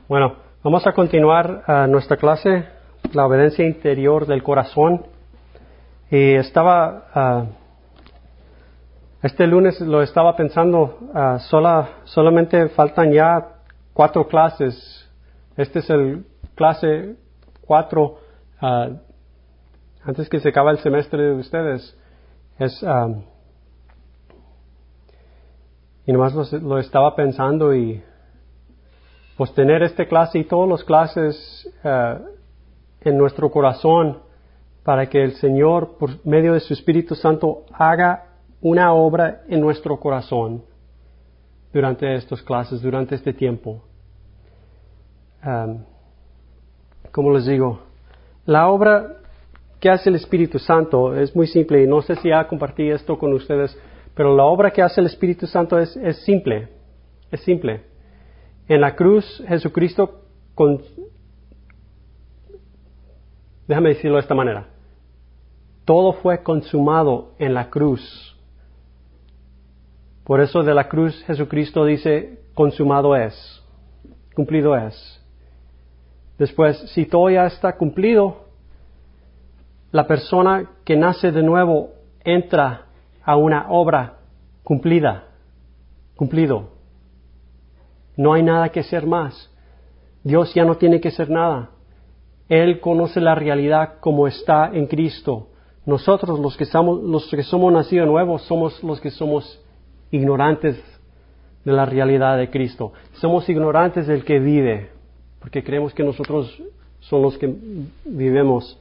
Bueno, vamos a continuar nuestra clase, la obediencia interior del corazón. Y este lunes lo estaba pensando, solamente faltan ya 4 clases. Este es el clase 4, antes que se acabe el semestre de ustedes. Y nomás lo estaba pensando y pues tener esta clase y todas las clases en nuestro corazón para que el Señor, por medio de su Espíritu Santo, haga una obra en nuestro corazón durante estas clases, durante este tiempo. Como les digo, la obra que hace el Espíritu Santo es muy simple y no sé si ya compartí esto con ustedes, pero la obra que hace el Espíritu Santo es simple, es simple. En la cruz, Jesucristo, déjame decirlo de esta manera, todo fue consumado en la cruz. Por eso de la cruz Jesucristo dice, consumado es, cumplido es. Después, si todo ya está cumplido, la persona que nace de nuevo entra a una obra cumplido. No hay nada que hacer más. Dios ya no tiene que hacer nada. Él conoce la realidad como está en Cristo. Nosotros, los que somos nacidos nuevos, somos los que somos ignorantes de la realidad de Cristo. Somos ignorantes del que vive, porque creemos que nosotros somos los que vivimos.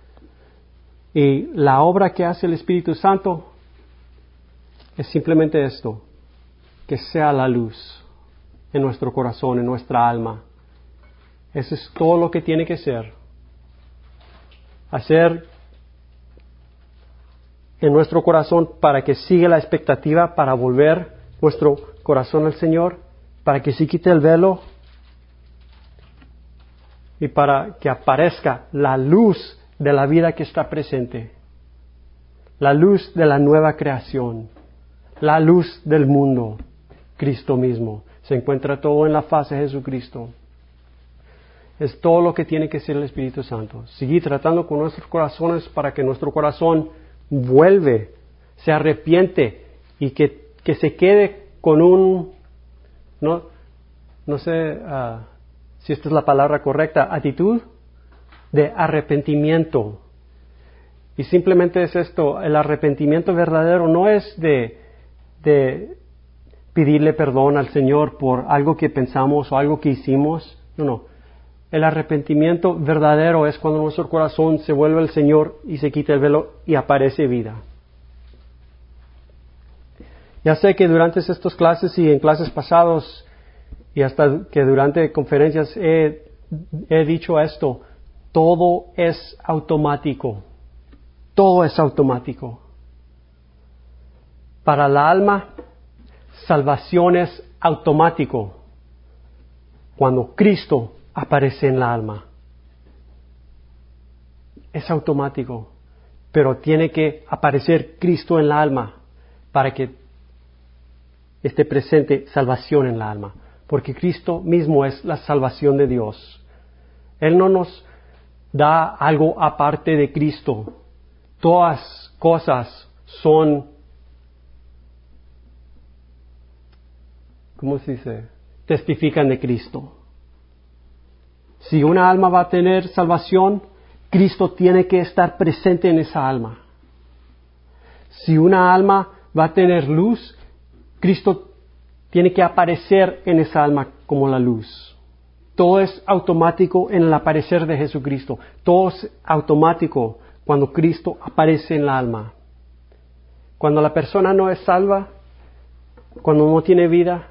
Y la obra que hace el Espíritu Santo es simplemente esto, que sea la luz en nuestro corazón, en nuestra alma. Eso es todo lo que tiene que ser. Hacer en nuestro corazón para que siga la expectativa, para volver nuestro corazón al Señor, para que se quite el velo y para que aparezca la luz de la vida que está presente, la luz de la nueva creación, la luz del mundo, Cristo mismo. Se encuentra todo en la faz de Jesucristo. Es todo lo que tiene que ser el Espíritu Santo. Seguir tratando con nuestros corazones para que nuestro corazón vuelve, se arrepiente y que se quede con no sé si esta es la palabra correcta, actitud de arrepentimiento. Y simplemente es esto, el arrepentimiento verdadero no es de pedirle perdón al Señor por algo que pensamos o algo que hicimos. No. El arrepentimiento verdadero es cuando nuestro corazón se vuelve al Señor y se quita el velo y aparece vida. Ya sé que durante estas clases y en clases pasadas y hasta que durante conferencias he dicho esto, todo es automático. Todo es automático. Para el alma, salvación es automático cuando Cristo aparece en la alma. Es automático, pero tiene que aparecer Cristo en la alma para que esté presente salvación en la alma, porque Cristo mismo es la salvación de Dios. Él no nos da algo aparte de Cristo. Todas cosas son, ¿cómo se dice? Testifican de Cristo. Si una alma va a tener salvación, Cristo tiene que estar presente en esa alma. Si una alma va a tener luz, Cristo tiene que aparecer en esa alma como la luz. Todo es automático en el aparecer de Jesucristo. Todo es automático cuando Cristo aparece en la alma. Cuando la persona no es salva, cuando no tiene vida,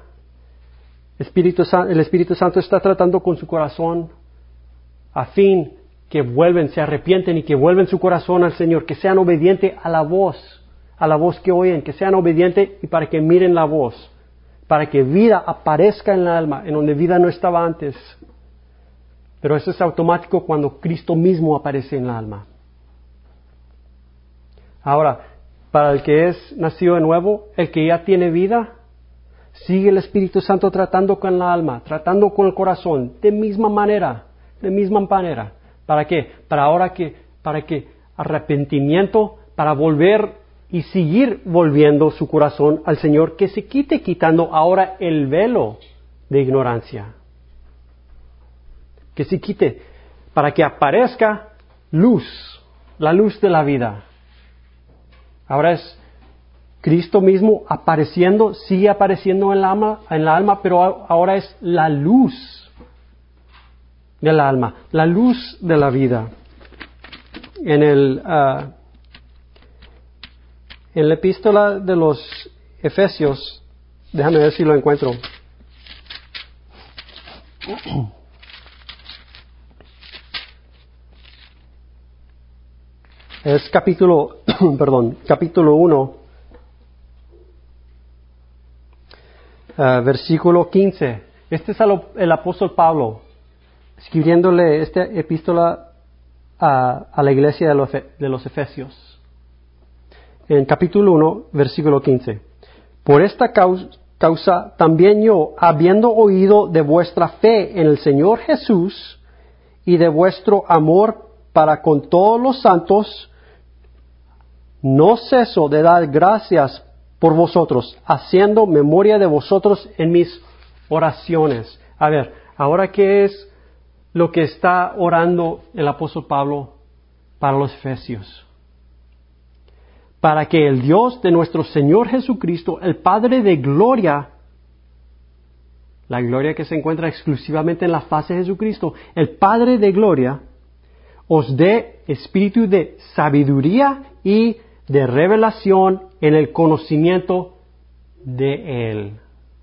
el Espíritu Santo está tratando con su corazón a fin que vuelven, se arrepienten y que vuelven su corazón al Señor, que sean obedientes a la voz que oyen, que sean obedientes y para que miren la voz, para que vida aparezca en el alma, en donde vida no estaba antes. Pero eso es automático cuando Cristo mismo aparece en el alma. Ahora, para el que es nacido de nuevo, el que ya tiene vida, Sigue el Espíritu Santo tratando con la alma, tratando con el corazón, de misma manera. ¿Para qué? Para que arrepentimiento, para volver y seguir volviendo su corazón al Señor, que se quitando ahora el velo de ignorancia. Que se quite, para que aparezca luz, la luz de la vida. Ahora es Cristo mismo apareciendo, sigue apareciendo en la alma, pero ahora es la luz del alma, la luz de la vida. En la epístola de los Efesios, déjame ver si lo encuentro. Es capítulo 1, versículo 15. Este es el apóstol Pablo, escribiéndole esta epístola a la iglesia de los Efesios. En capítulo 1, versículo 15. Por esta causa también yo, habiendo oído de vuestra fe en el Señor Jesús y de vuestro amor para con todos los santos, no ceso de dar gracias por vosotros, haciendo memoria de vosotros en mis oraciones. A ver, ahora qué es lo que está orando el apóstol Pablo para los Efesios. Para que el Dios de nuestro Señor Jesucristo, el Padre de gloria, la gloria que se encuentra exclusivamente en la faz de Jesucristo, el Padre de gloria, os dé espíritu de sabiduría y de revelación en el conocimiento de Él,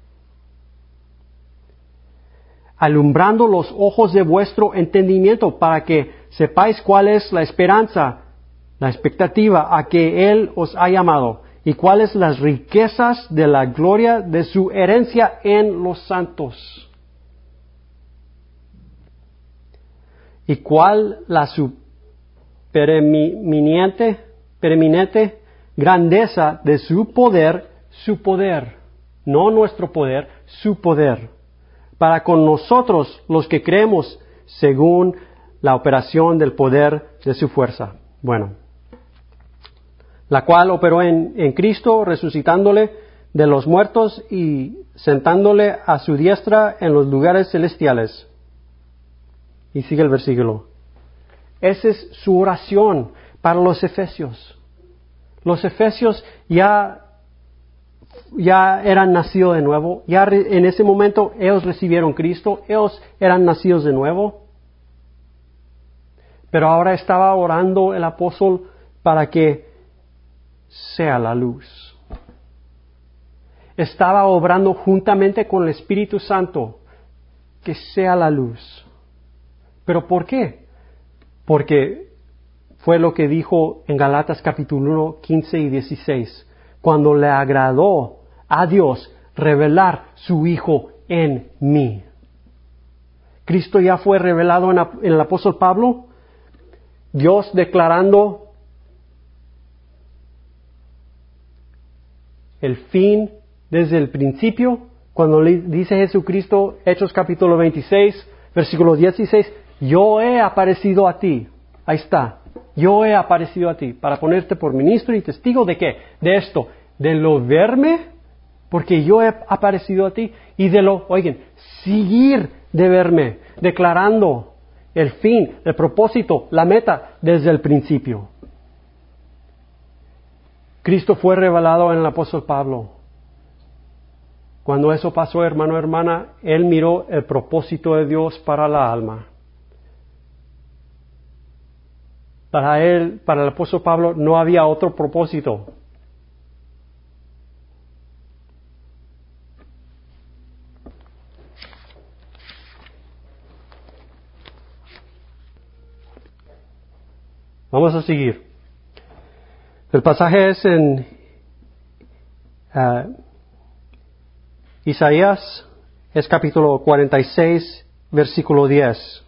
alumbrando los ojos de vuestro entendimiento para que sepáis cuál es la esperanza, la expectativa a que Él os ha llamado y cuáles las riquezas de la gloria de su herencia en los santos y cuál la su preeminente grandeza de su poder, no nuestro poder, su poder, para con nosotros los que creemos según la operación del poder de su fuerza. Bueno, la cual operó en Cristo, resucitándole de los muertos y sentándole a su diestra en los lugares celestiales. Y sigue el versículo. Esa es su oración para los Efesios. Los Efesios ya eran nacidos de nuevo, en ese momento ellos recibieron Cristo, ellos eran nacidos de nuevo. Pero ahora estaba orando el apóstol para que sea la luz. Estaba obrando juntamente con el Espíritu Santo, que sea la luz. ¿Pero por qué? Porque fue lo que dijo en Galatas capítulo 1, 15 y 16, cuando le agradó a Dios revelar su Hijo en mí. Cristo ya fue revelado en el apóstol Pablo, Dios declarando el fin desde el principio, cuando le dice Jesucristo, Hechos capítulo 26, versículo 16, yo he aparecido a ti. Ahí está. Yo he aparecido a ti para ponerte por ministro y testigo de qué? De esto, de lo verme, porque yo he aparecido a ti, y de lo, seguir de verme, declarando el fin, el propósito, la meta desde el principio. Cristo fue revelado en el apóstol Pablo. Cuando eso pasó, hermano, hermana, él miró el propósito de Dios para la alma. Para él, para el apóstol Pablo, no había otro propósito. Vamos a seguir. El pasaje es en Isaías, es capítulo 46, versículo 10.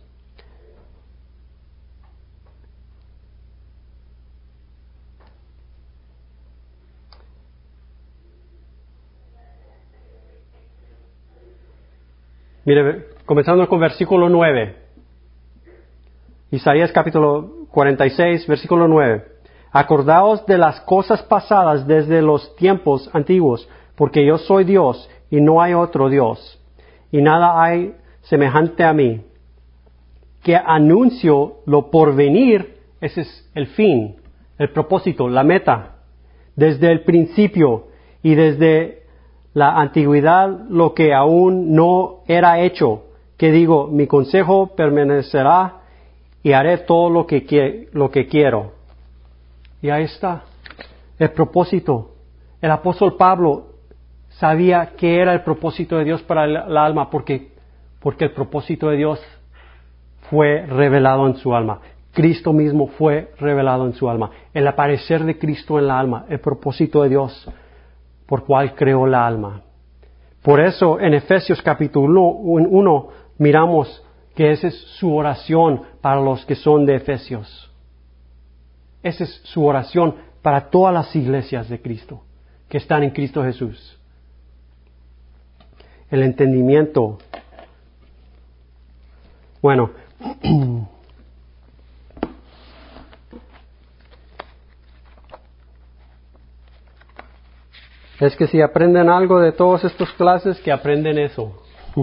Mire, comenzando con versículo 9. Isaías capítulo 46, versículo 9. Acordaos de las cosas pasadas desde los tiempos antiguos, porque yo soy Dios y no hay otro Dios, y nada hay semejante a mí, que anuncio lo porvenir. Ese es el fin, el propósito, la meta, desde el principio y desde la antigüedad lo que aún no era hecho, que digo, mi consejo permanecerá y haré todo lo que quiero. Y ahí está, el propósito. El apóstol Pablo sabía que era el propósito de Dios para el alma, porque el propósito de Dios fue revelado en su alma. Cristo mismo fue revelado en su alma. El aparecer de Cristo en la alma, el propósito de Dios por cual creó la alma. Por eso en Efesios capítulo 1 miramos que esa es su oración para los que son de Efesios. Esa es su oración para todas las iglesias de Cristo, que están en Cristo Jesús. El entendimiento. Bueno, es que si aprenden algo de todas estas clases, que aprenden eso.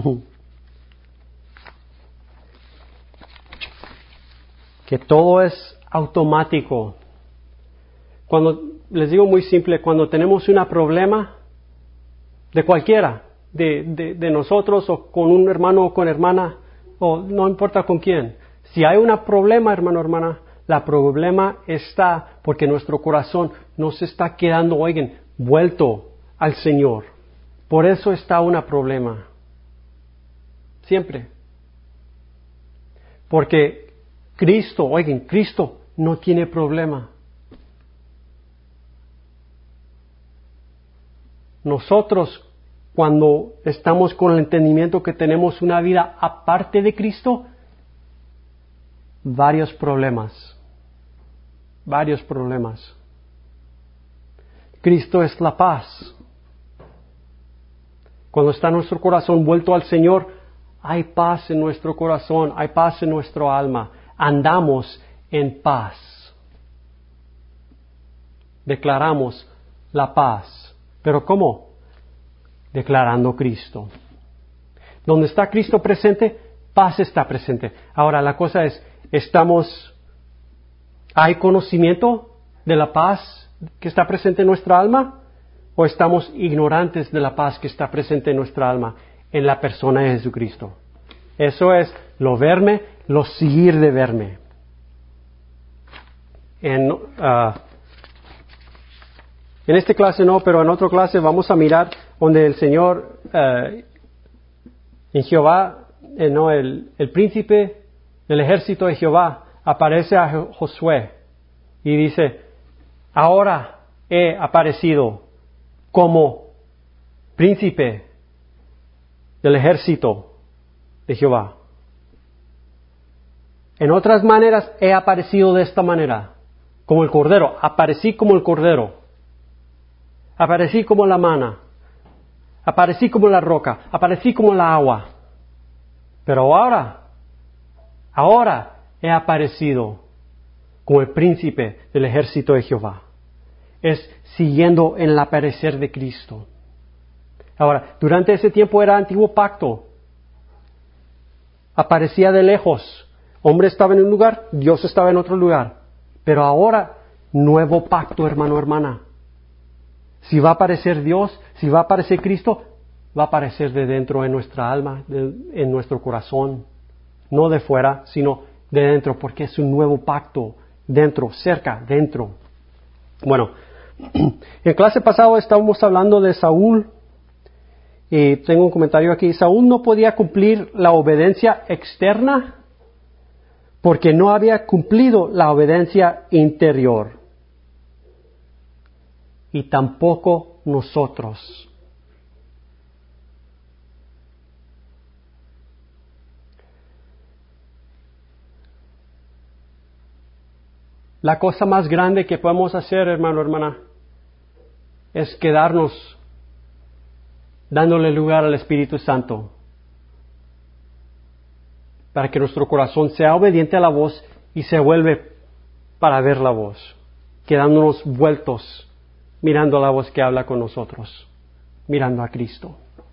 Que todo es automático. Cuando, les digo muy simple, cuando tenemos un problema, de cualquiera, de nosotros o con un hermano o con hermana, o no importa con quién, si hay un problema, hermano o hermana, el problema está porque nuestro corazón no se está quedando, oigan, vuelto al Señor. Por eso está un problema. Siempre. Porque Cristo, oigan, Cristo no tiene problema. Nosotros, cuando estamos con el entendimiento que tenemos una vida aparte de Cristo, varios problemas. Cristo es la paz. Cuando está nuestro corazón vuelto al Señor, hay paz en nuestro corazón, hay paz en nuestro alma. Andamos en paz. Declaramos la paz. ¿Pero cómo? Declarando Cristo. Donde está Cristo presente, paz está presente. Ahora la cosa es, ¿hay conocimiento de la paz que está presente en nuestra alma? ¿O estamos ignorantes de la paz que está presente en nuestra alma en la persona de Jesucristo? Eso es lo verme, lo seguir de verme. En esta clase no, pero en otra clase vamos a mirar donde el Señor, en Jehová, el príncipe del ejército de Jehová aparece a Josué y dice, ahora he aparecido como príncipe del ejército de Jehová. En otras maneras he aparecido de esta manera, como el cordero, aparecí como el cordero, aparecí como la mana, aparecí como la roca, aparecí como la agua. Pero ahora he aparecido como el príncipe del ejército de Jehová. Es siguiendo en el aparecer de Cristo. Ahora, durante ese tiempo era antiguo pacto. Aparecía de lejos. Hombre estaba en un lugar, Dios estaba en otro lugar. Pero ahora, nuevo pacto, hermano, hermana. Si va a aparecer Dios, si va a aparecer Cristo, va a aparecer de dentro en nuestra alma, en nuestro corazón. No de fuera, sino de dentro, porque es un nuevo pacto. Dentro, cerca, dentro. Bueno, en clase pasada estábamos hablando de Saúl. Y tengo un comentario aquí. Saúl no podía cumplir la obediencia externa porque no había cumplido la obediencia interior. Y tampoco nosotros. La cosa más grande que podemos hacer, hermano, hermana, es quedarnos dándole lugar al Espíritu Santo. para que nuestro corazón sea obediente a la voz y se vuelve para ver la voz, quedándonos vueltos, mirando a la voz que habla con nosotros, mirando a Cristo.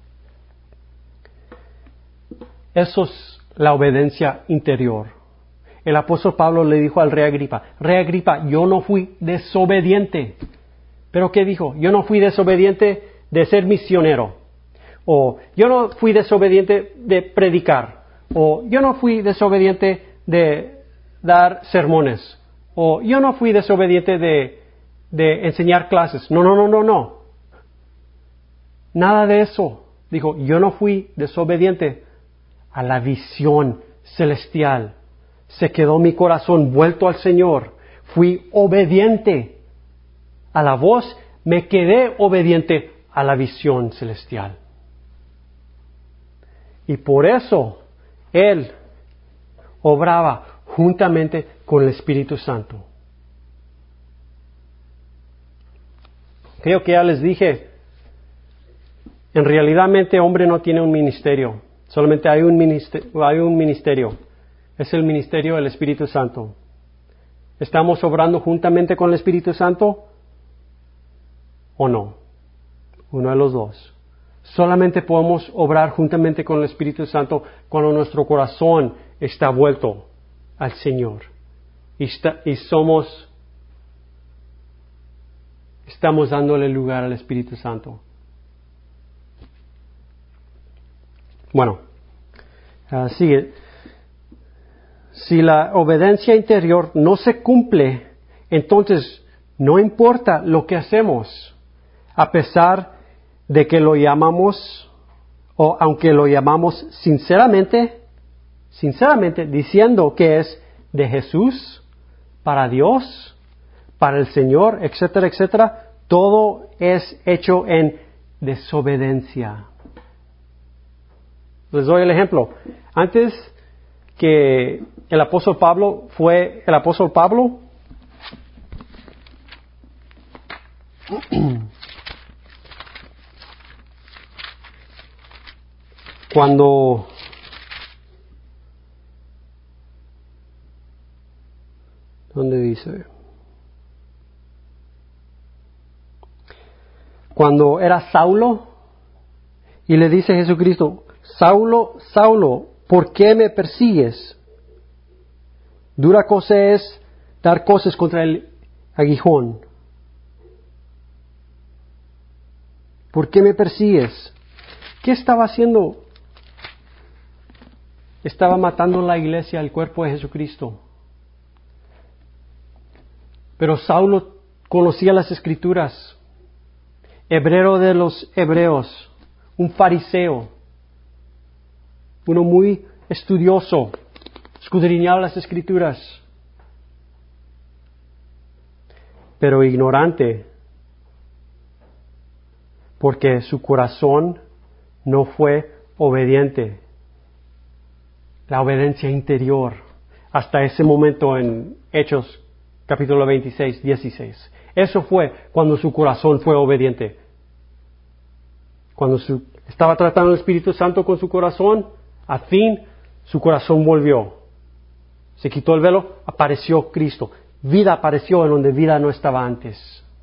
Eso es la obediencia interior. El apóstol Pablo le dijo al rey Agripa, yo no fui desobediente. ¿Pero qué dijo? Yo no fui desobediente de ser misionero. O yo no fui desobediente de predicar. O yo no fui desobediente de dar sermones. O yo no fui desobediente de enseñar clases. No. Nada de eso. Dijo, yo no fui desobediente a la visión celestial. Se quedó mi corazón vuelto al Señor. Fui obediente a la voz, me quedé obediente a la visión celestial. Y por eso Él obraba juntamente con el Espíritu Santo. Creo que ya les dije, en realidad hombre no tiene un ministerio, solamente hay un ministerio. Es el ministerio del Espíritu Santo. ¿Estamos obrando juntamente con el Espíritu Santo o no? Uno de los dos. Solamente podemos obrar juntamente con el Espíritu Santo cuando nuestro corazón está vuelto al Señor. Estamos dándole lugar al Espíritu Santo. Bueno, sigue. Si la obediencia interior no se cumple, entonces no importa lo que hacemos, a pesar de que lo llamamos, o aunque lo llamamos sinceramente, diciendo que es de Jesús, para Dios, para el Señor, etcétera, etcétera, todo es hecho en desobediencia. Les doy el ejemplo. Antes que el apóstol Pablo fue el apóstol Pablo, cuando ¿dónde dice? Cuando era Saulo y le dice a Jesucristo, Saulo, Saulo, ¿por qué me persigues? Dura cosa es dar cosas contra el aguijón. ¿Por qué me persigues? ¿Qué estaba haciendo? Estaba matando la iglesia, el cuerpo de Jesucristo. Pero Saulo conocía las Escrituras. Hebreo de los hebreos, un fariseo, uno muy estudioso, escudriñaba las Escrituras, pero ignorante, porque su corazón no fue obediente. La obediencia interior, hasta ese momento en Hechos capítulo 26, 16. Eso fue cuando su corazón fue obediente. Cuando estaba tratando el Espíritu Santo con su corazón, al fin su corazón volvió. Se quitó el velo, apareció Cristo. Vida apareció en donde vida no estaba antes.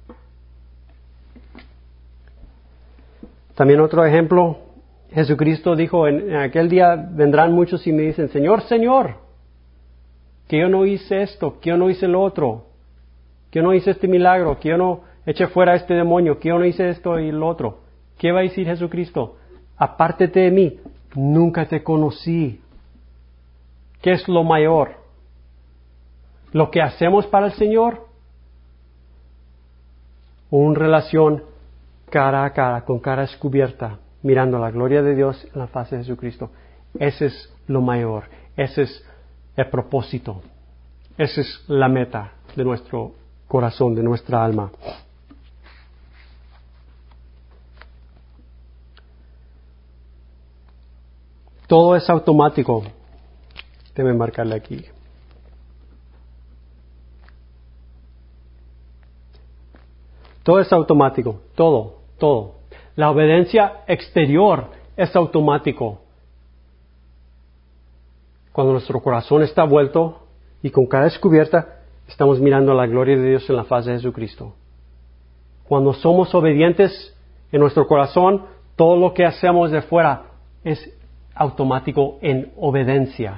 También otro ejemplo, Jesucristo dijo, en aquel día vendrán muchos y me dicen, Señor, Señor, que yo no hice esto, que yo no hice lo otro, que yo no hice este milagro, que yo no eché fuera a este demonio, que yo no hice esto y lo otro. ¿Qué va a decir Jesucristo? Apártate de mí, nunca te conocí. ¿Qué es lo mayor? ¿Lo que hacemos para el Señor? ¿O una relación cara a cara, con cara descubierta, mirando la gloria de Dios en la faz de Jesucristo? Ese es lo mayor, ese es el propósito, esa es la meta de nuestro corazón, de nuestra alma. Todo es automático. Déjame marcarle aquí. Todo es automático, todo. La obediencia exterior es automático. Cuando nuestro corazón está vuelto y con cara descubierta, estamos mirando la gloria de Dios en la faz de Jesucristo. Cuando somos obedientes en nuestro corazón, todo lo que hacemos de fuera es automático en obediencia.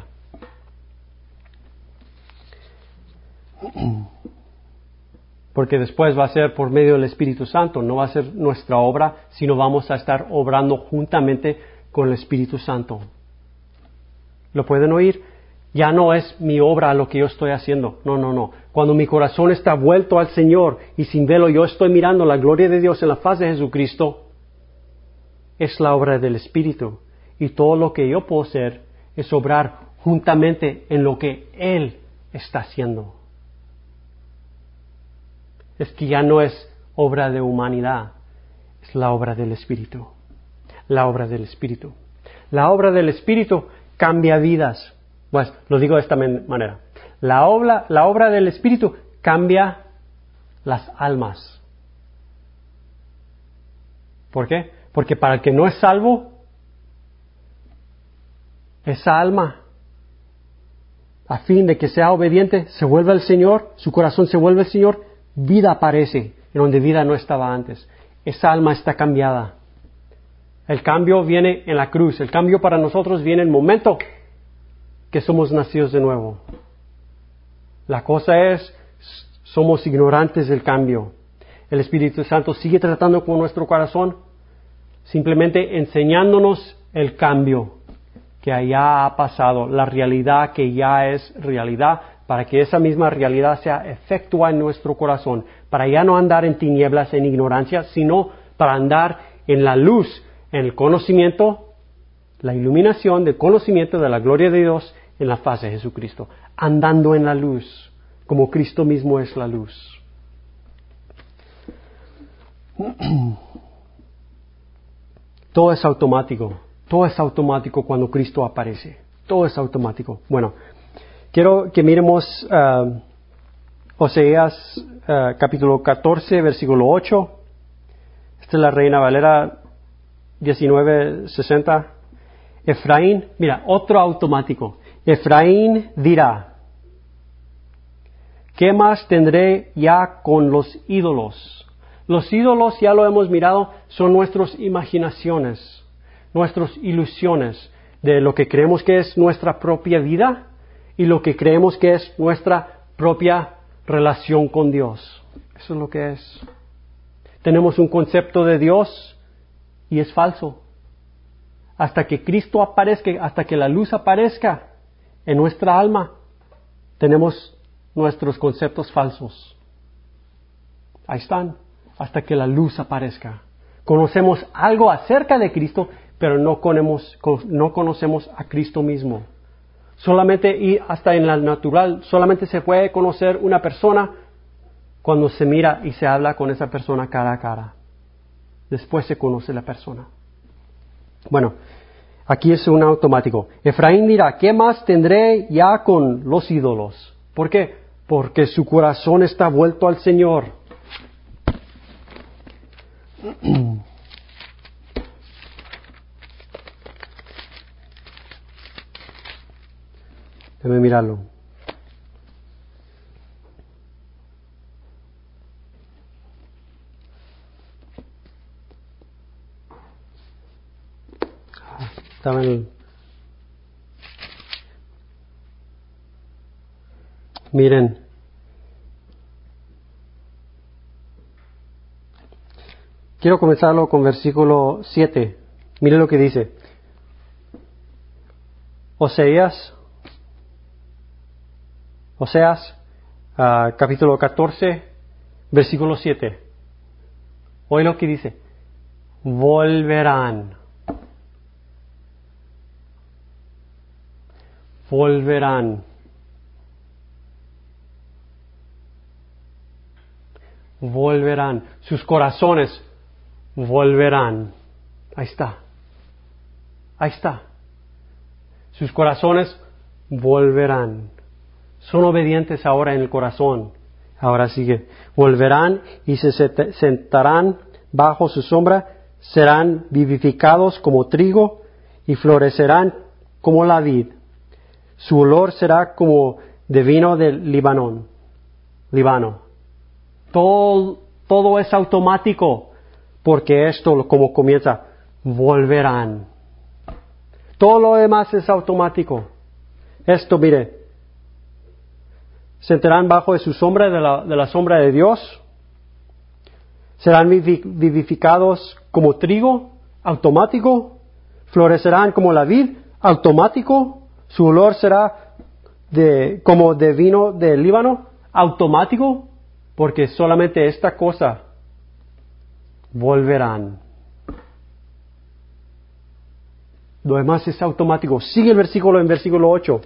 Porque después va a ser por medio del Espíritu Santo, no va a ser nuestra obra, sino vamos a estar obrando juntamente con el Espíritu Santo. ¿Lo pueden oír? Ya no es mi obra lo que yo estoy haciendo. No. Cuando mi corazón está vuelto al Señor y sin velo yo estoy mirando la gloria de Dios en la faz de Jesucristo, es la obra del Espíritu. Y todo lo que yo puedo hacer es obrar juntamente en lo que Él está haciendo. Es que ya no es obra de humanidad, es la obra del Espíritu. La obra del Espíritu. La obra del Espíritu cambia vidas. Pues lo digo de esta manera. La obra del Espíritu cambia las almas. ¿Por qué? Porque para el que no es salvo, esa alma, a fin de que sea obediente, se vuelve al Señor, su corazón se vuelve al Señor, vida aparece en donde vida no estaba antes. Esa alma está cambiada. El cambio viene en la cruz. El cambio para nosotros viene en el momento que somos nacidos de nuevo. La cosa es, somos ignorantes del cambio. El Espíritu Santo sigue tratando con nuestro corazón, simplemente enseñándonos el cambio que ya ha pasado, la realidad que ya es realidad, para que esa misma realidad sea efectua en nuestro corazón, para ya no andar en tinieblas, en ignorancia, sino para andar en la luz, en el conocimiento, la iluminación del conocimiento de la gloria de Dios en la faz de Jesucristo, andando en la luz, como Cristo mismo es la luz. Todo es automático cuando Cristo aparece, todo es automático. Bueno, quiero que miremos Oseas capítulo 14, versículo 8. Esta es la Reina Valera 1960. Efraín, mira, otro automático. Efraín dirá, ¿qué más tendré ya con los ídolos? Los ídolos, ya lo hemos mirado, son nuestras imaginaciones, nuestras ilusiones de lo que creemos que es nuestra propia vida y lo que creemos que es nuestra propia relación con Dios. Eso es lo que es. Tenemos un concepto de Dios y es falso. Hasta que Cristo aparezca, hasta que la luz aparezca en nuestra alma, tenemos nuestros conceptos falsos. Ahí están, hasta que la luz aparezca. Conocemos algo acerca de Cristo, pero no conocemos a Cristo mismo. Solamente, y hasta en la natural, solamente se puede conocer una persona cuando se mira y se habla con esa persona cara a cara. Después se conoce la persona. Bueno, aquí es un automático. Efraín dirá, ¿qué más tendré ya con los ídolos? ¿Por qué? Porque su corazón está vuelto al Señor. Déjame mirarlo. Estaba en el... Miren. Quiero comenzarlo con versículo 7. Miren lo que dice. Oseas, capítulo 14, versículo 7. Oye lo que dice. Volverán. Sus corazones volverán. Ahí está. Sus corazones volverán. Son obedientes ahora en el corazón. Ahora sigue. Volverán y se sentarán bajo su sombra, serán vivificados como trigo y florecerán como la vid. Su olor será como de vino del Líbano. Todo es automático, porque esto, como comienza, volverán. Todo lo demás es automático. Esto, mire, sentarán bajo de su sombra, de la sombra de Dios. Serán vivificados como trigo, automático. Florecerán como la vid, automático. Su olor será como de vino del Líbano, automático, porque solamente esta cosa volverán. Lo demás es automático. Sigue el versículo en versículo 8.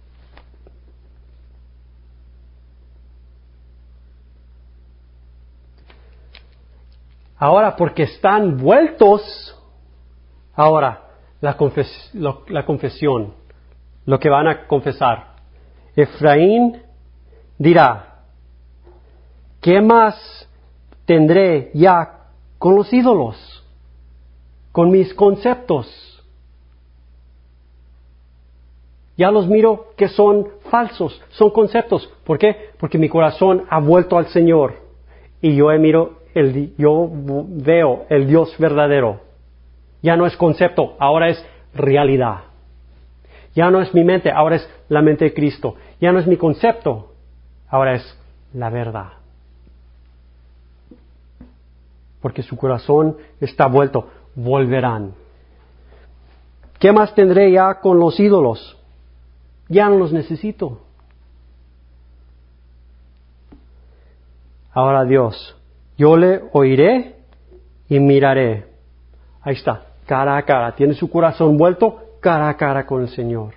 Ahora, porque están vueltos, ahora la confesión, lo que van a confesar. Efraín dirá, ¿qué más tendré ya con los ídolos? Con mis conceptos. Ya los miro que son falsos, son conceptos. ¿Por qué? Porque mi corazón ha vuelto al Señor y yo veo el Dios verdadero. Ya no es concepto, ahora es realidad. Ya no es mi mente, ahora es la mente de Cristo. Ya no es mi concepto, ahora es la verdad. Porque su corazón está vuelto, volverán. ¿Qué más tendré ya con los ídolos? Ya no los necesito. Ahora Dios, yo le oiré y miraré. Ahí está, cara a cara. Tiene su corazón vuelto cara a cara con el Señor.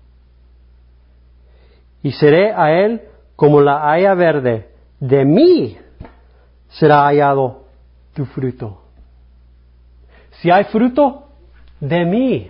Y seré a él como la haya verde. De mí será hallado tu fruto. Si hay fruto, de mí.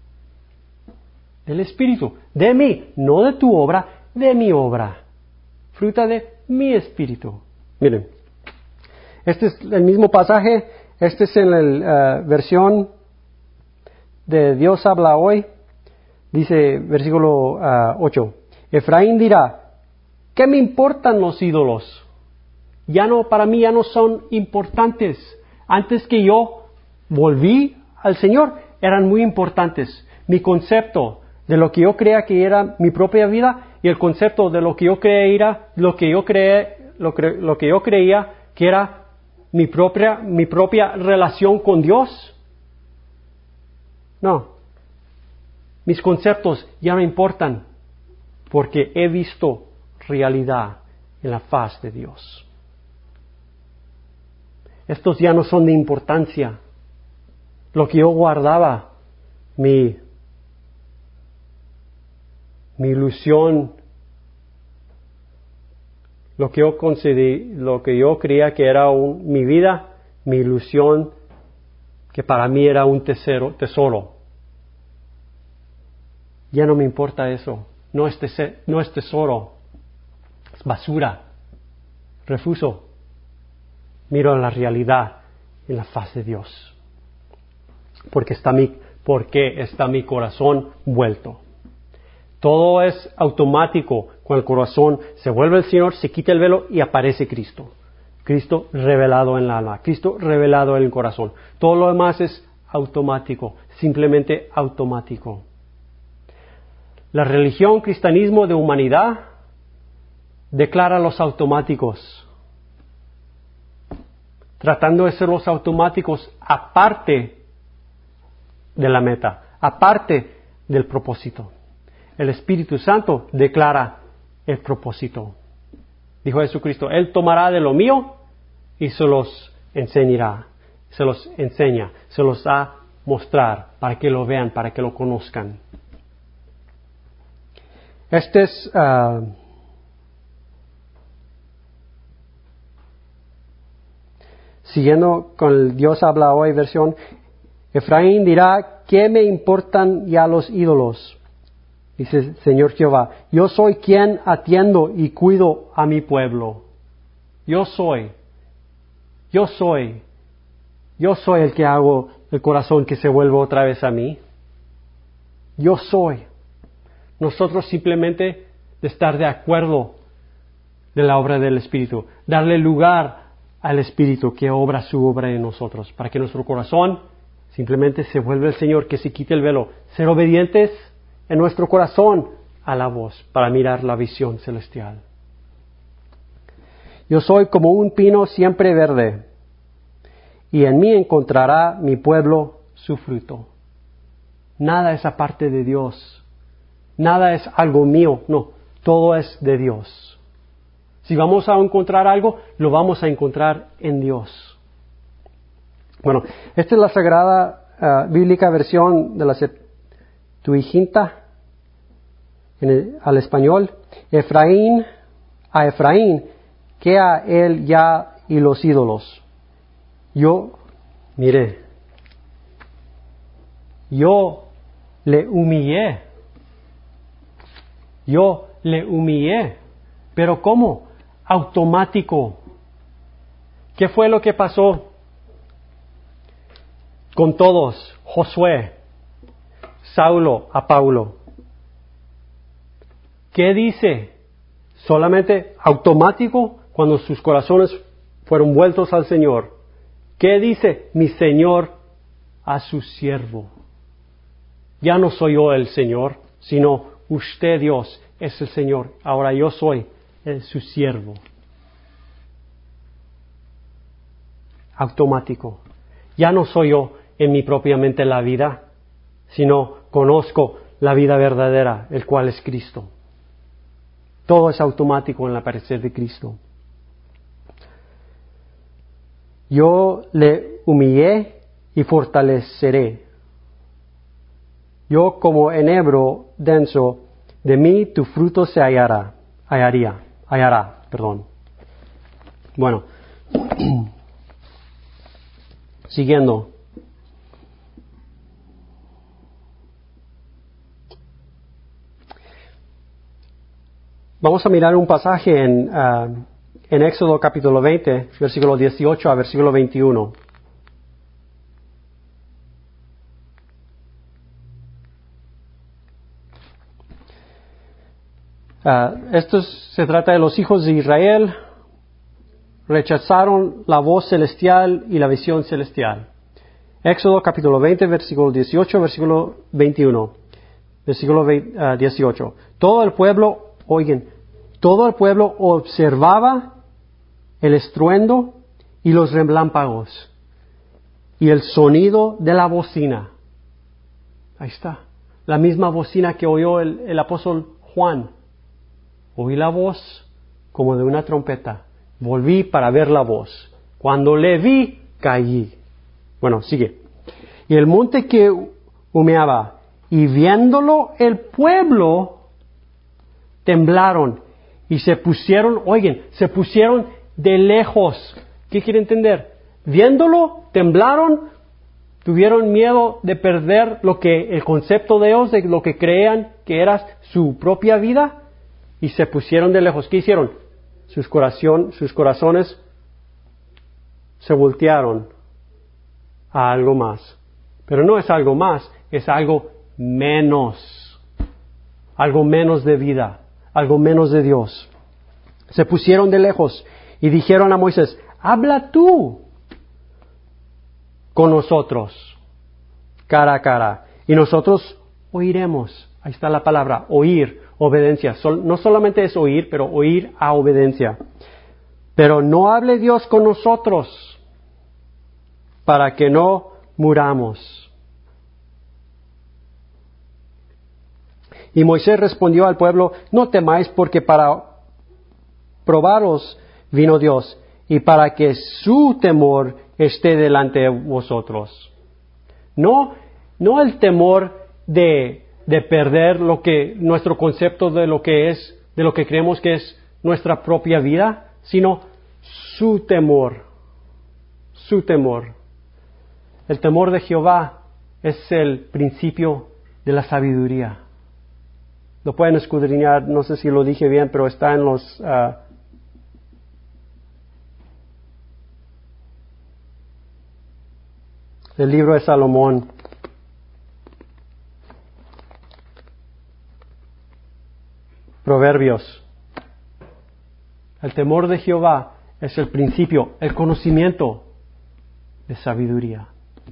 Del Espíritu. De mí. No de tu obra, de mi obra. Fruta de mi Espíritu. Miren. Este es el mismo pasaje. Este es en la versión de Dios habla hoy. Dice versículo 8. Efraín dirá, ¿qué me importan los ídolos? Para mí ya no son importantes. Antes que yo volví al Señor, eran muy importantes. Mi concepto de lo que yo creía que era mi propia vida y el concepto de lo que yo creía que era mi propia relación con Dios. No. Mis conceptos ya no importan porque he visto realidad en la faz de Dios. Estos ya no son de importancia. Lo que yo guardaba, mi ilusión, lo que yo creía que era mi vida, mi ilusión, que para mí era un tesoro. Ya no me importa eso. No es tesoro. Es basura. Refuso. Miro la realidad en la faz de Dios. Porque está mi corazón vuelto. Todo es automático. Cuando el corazón se vuelve al Señor, se quita el velo y aparece Cristo. Cristo revelado en el alma. Cristo revelado en el corazón. Todo lo demás es automático. Simplemente automático. La religión, cristianismo de humanidad declara los automáticos. Tratando de ser los automáticos aparte de la meta, aparte del propósito. El Espíritu Santo declara el propósito. Dijo Jesucristo, Él tomará de lo mío y se los enseñará, se los enseña, se los va a mostrar para que lo vean, para que lo conozcan. Este es siguiendo con el Dios habla hoy versión. Efraín dirá, ¿qué me importan ya los ídolos? Dice Señor Jehová, yo soy quien atiendo y cuido a mi pueblo. Yo soy el que hago el corazón que se vuelva otra vez a mí. Yo soy. nosotros simplemente de estar de acuerdo de la obra del Espíritu, darle lugar al Espíritu que obra su obra en nosotros, para que nuestro corazón simplemente se vuelva el Señor, que se quite el velo, ser obedientes en nuestro corazón a la voz para mirar la visión celestial. Yo soy como un pino siempre verde, y en mí encontrará mi pueblo su fruto. Nada es aparte de Dios, nada es algo mío, no, todo es de Dios. Si vamos a encontrar algo, lo vamos a encontrar en Dios. Bueno, esta es la Sagrada Bíblica versión de la Septuaginta al español. A Efraín, que a él ya y los ídolos. Yo le humillé. ¿Pero cómo? Automático. ¿Qué fue lo que pasó con todos? Josué, Saulo a Paulo. ¿Qué dice? Solamente automático cuando sus corazones fueron vueltos al Señor. ¿Qué dice? Mi Señor a su siervo. Ya no soy yo el Señor, sino usted, Dios, es el Señor. Ahora yo soy su siervo. Automático. Ya no soy yo en mi propia mente la vida, sino conozco la vida verdadera, el cual es Cristo. Todo es automático en el aparecer de Cristo. Yo le humillé y fortaleceré. Yo como enebro denso, de mí tu fruto se hallará. Bueno, siguiendo. Vamos a mirar un pasaje en Éxodo capítulo 20, versículo 18 a versículo 21. Esto se trata de los hijos de Israel, rechazaron la voz celestial y la visión celestial. Éxodo capítulo 20, versículo 18, versículo 21. Versículo 18. Todo el pueblo observaba el estruendo y los relámpagos y el sonido de la bocina. Ahí está. La misma bocina que oyó el apóstol Juan. Oí la voz como de una trompeta. Volví para ver la voz. Cuando le vi, caí. Bueno, sigue. Y el monte que humeaba, y viéndolo el pueblo, temblaron y se pusieron de lejos. ¿Qué quiere entender? Viéndolo, temblaron, tuvieron miedo de perder el concepto de Dios, de lo que creían que era su propia vida, y se pusieron de lejos. ¿Qué hicieron? Sus corazones se voltearon a algo más. Pero no es algo más, es algo menos de vida, algo menos de Dios. Se pusieron de lejos y dijeron a Moisés, habla tú con nosotros, cara a cara, y nosotros oiremos. Ahí está la palabra, oír, obediencia. No solamente es oír, pero oír a obediencia. Pero no hable Dios con nosotros, para que no muramos. Y Moisés respondió al pueblo, no temáis, porque para probaros vino Dios, y para que su temor esté delante de vosotros. No el temor de perder nuestro concepto de lo que creemos que es nuestra propia vida, sino su temor. El temor de Jehová es el principio de la sabiduría. Lo pueden escudriñar, no sé si lo dije bien, pero está en el libro de Salomón. Proverbios. El temor de Jehová es el principio, el conocimiento de sabiduría.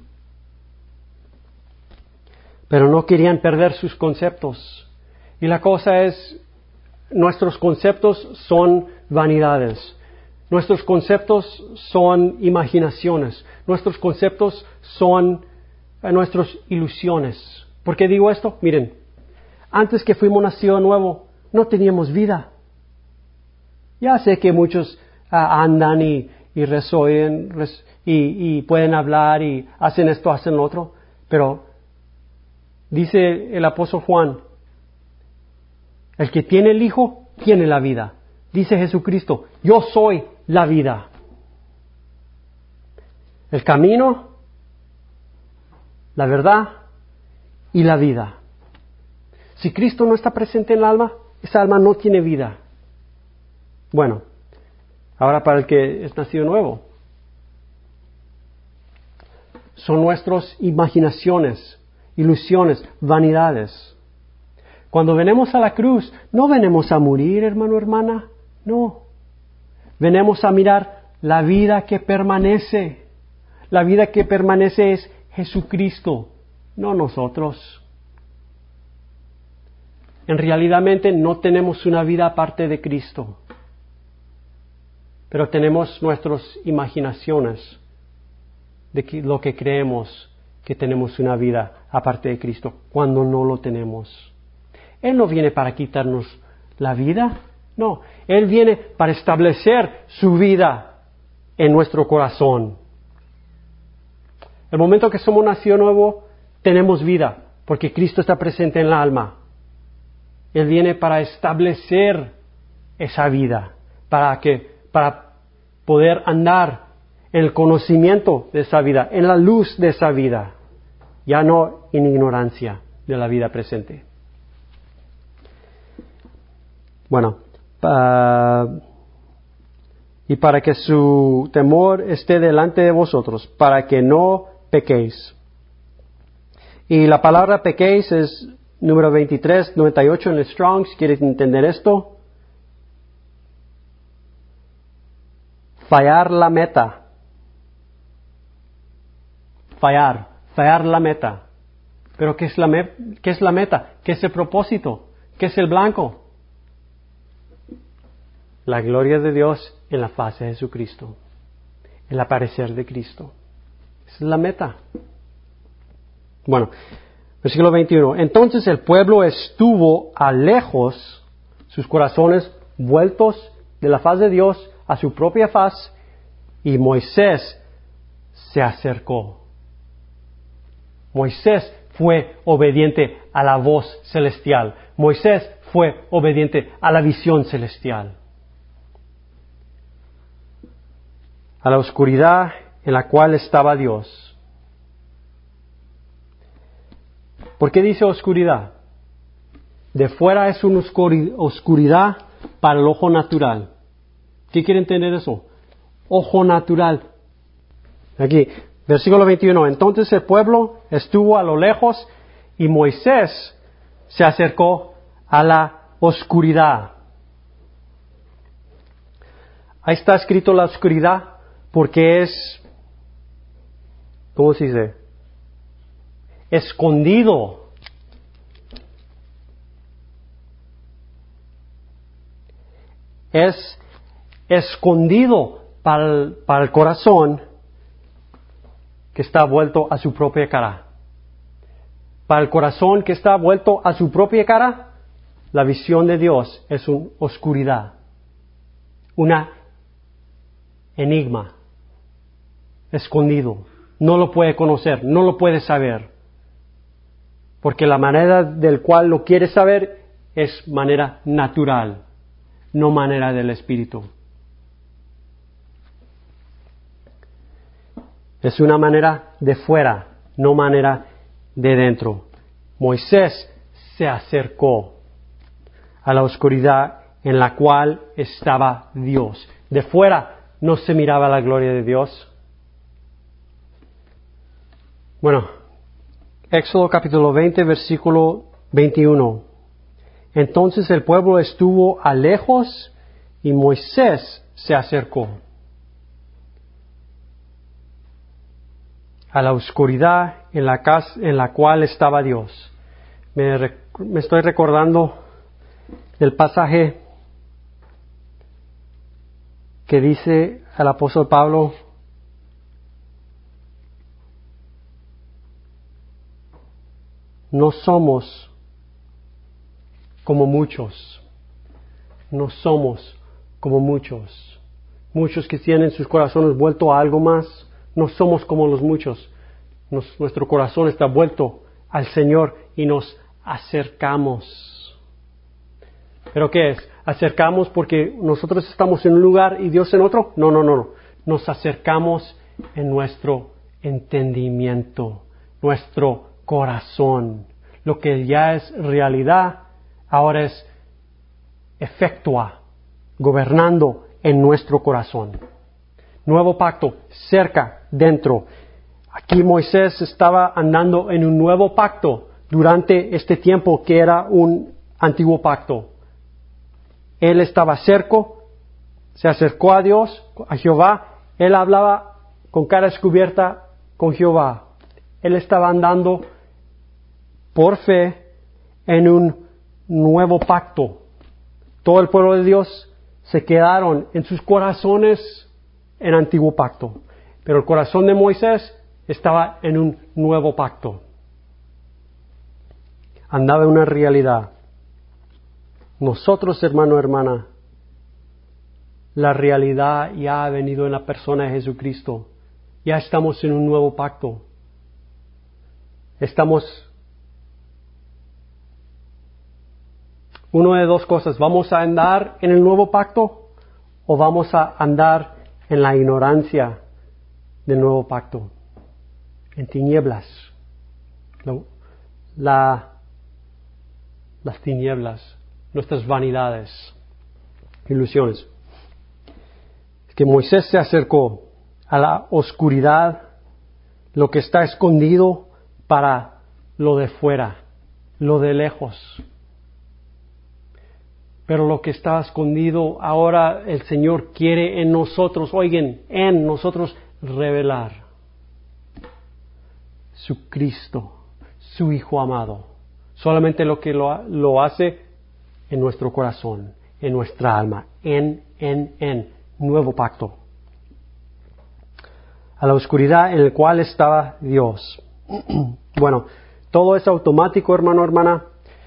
Pero no querían perder sus conceptos. Y la cosa es, nuestros conceptos son vanidades. Nuestros conceptos son imaginaciones. Nuestros conceptos son nuestras ilusiones. ¿Por qué digo esto? Miren, antes que fuimos nacido nuevo, no teníamos vida. Ya sé que muchos andan y rezoen y pueden hablar y hacen esto, hacen lo otro, pero dice el apóstol Juan, el que tiene el Hijo, tiene la vida. Dice Jesucristo, yo soy la vida. El camino, la verdad y la vida. Si Cristo no está presente en el alma, esa alma no tiene vida. Bueno, ahora para el que es nacido nuevo. Son nuestras imaginaciones, ilusiones, vanidades. Cuando venimos a la cruz, no venimos a morir, hermano, hermana, no. Venimos a mirar la vida que permanece. La vida que permanece es Jesucristo, no nosotros. En realidad no tenemos una vida aparte de Cristo, pero tenemos nuestras imaginaciones de lo que creemos que tenemos una vida aparte de Cristo, cuando no lo tenemos. Él no viene para quitarnos la vida, no. Él viene para establecer su vida en nuestro corazón. El momento que somos nacido nuevo, tenemos vida, porque Cristo está presente en el alma. Él viene para establecer esa vida, para poder andar en el conocimiento de esa vida, en la luz de esa vida, ya no en ignorancia de la vida presente. Bueno, y para que su temor esté delante de vosotros, para que no pequéis. Y la palabra pequéis es número 2398 en el Strong, si quieres entender esto. Fallar la meta. Fallar la meta. Pero ¿qué es la meta? ¿Qué es el propósito? ¿Qué es el blanco? La gloria de Dios en la faz de Jesucristo, el aparecer de Cristo. Esa es la meta. Bueno, versículo 21. Entonces el pueblo estuvo a lejos, sus corazones vueltos de la faz de Dios a su propia faz, y Moisés se acercó. Moisés fue obediente a la voz celestial. Moisés fue obediente a la visión celestial. A la oscuridad en la cual estaba Dios. ¿Por qué dice oscuridad? De fuera es una oscuridad para el ojo natural. ¿Qué quiere entender eso? Ojo natural. Aquí, versículo 21. Entonces el pueblo estuvo a lo lejos y Moisés se acercó a la oscuridad. Ahí está escrito la oscuridad porque es, ¿cómo se dice? Escondido. Es escondido para el corazón que está vuelto a su propia cara. Para el corazón que está vuelto a su propia cara, la visión de Dios es una oscuridad, una enigma, escondido. No lo puede conocer, no lo puede saber. Porque la manera del cual lo quiere saber es manera natural, no manera del Espíritu. Es una manera de fuera, no manera de dentro. Moisés se acercó a la oscuridad en la cual estaba Dios. De fuera no se miraba la gloria de Dios. Bueno, Éxodo capítulo 20, versículo 21. Entonces el pueblo estuvo a lejos y Moisés se acercó a la oscuridad en la casa en la cual estaba Dios. Me estoy recordando del pasaje que dice el apóstol Pablo: no somos como muchos, no somos como muchos. Muchos que tienen sus corazones vuelto a algo más, no somos como los muchos. Nuestro corazón está vuelto al Señor y nos acercamos. ¿Pero qué es? ¿Acercamos porque nosotros estamos en un lugar y Dios en otro? No. Nos acercamos en nuestro entendimiento, nuestro corazón. Lo que ya es realidad, ahora es efectua, gobernando en nuestro corazón. Nuevo pacto, cerca, dentro. Aquí Moisés estaba andando en un nuevo pacto durante este tiempo que era un antiguo pacto. Él estaba cerca, se acercó a Dios, a Jehová. Él hablaba con cara descubierta con Jehová. Él estaba andando por fe en un nuevo pacto. Todo el pueblo de Dios se quedaron en sus corazones en antiguo pacto. Pero el corazón de Moisés estaba en un nuevo pacto. Andaba en una realidad. Nosotros, hermano, hermana, la realidad ya ha venido en la persona de Jesucristo. Ya estamos en un nuevo pacto. Estamos una de dos cosas: ¿vamos a andar en el nuevo pacto o vamos a andar en la ignorancia del nuevo pacto? En tinieblas. Las tinieblas, nuestras vanidades, ilusiones. Que Moisés se acercó a la oscuridad, lo que está escondido para lo de fuera, lo de lejos. Pero lo que está escondido ahora el Señor quiere en nosotros, oigan, en nosotros revelar su Cristo, su Hijo amado. Solamente lo que lo hace en nuestro corazón, en nuestra alma, en nuevo pacto. A la oscuridad en la cual estaba Dios. Bueno, todo es automático, hermano, hermana.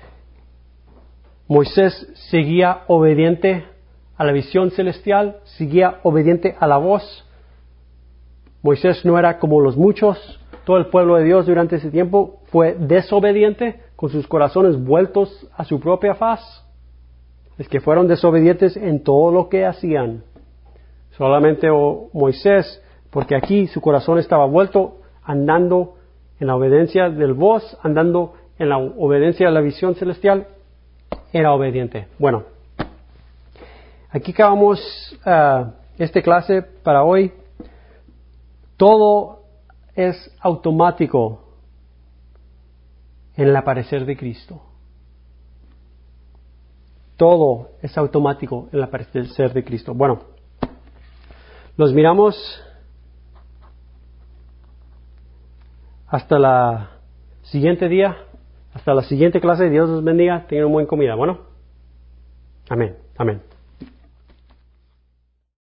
Moisés seguía obediente a la visión celestial, seguía obediente a la voz. Moisés no era como los muchos. Todo el pueblo de Dios durante ese tiempo fue desobediente, con sus corazones vueltos a su propia faz. Es que fueron desobedientes en todo lo que hacían. Solamente Moisés, porque aquí su corazón estaba vuelto, andando en la obediencia del voz, andando en la obediencia a la visión celestial, era obediente. Bueno, aquí acabamos esta clase para hoy. Todo es automático en el aparecer de Cristo. Todo es automático en el aparecer de Cristo. Bueno, los miramos hasta la siguiente día, hasta la siguiente clase. Dios los bendiga. Tengan una buena comida. Bueno, amén.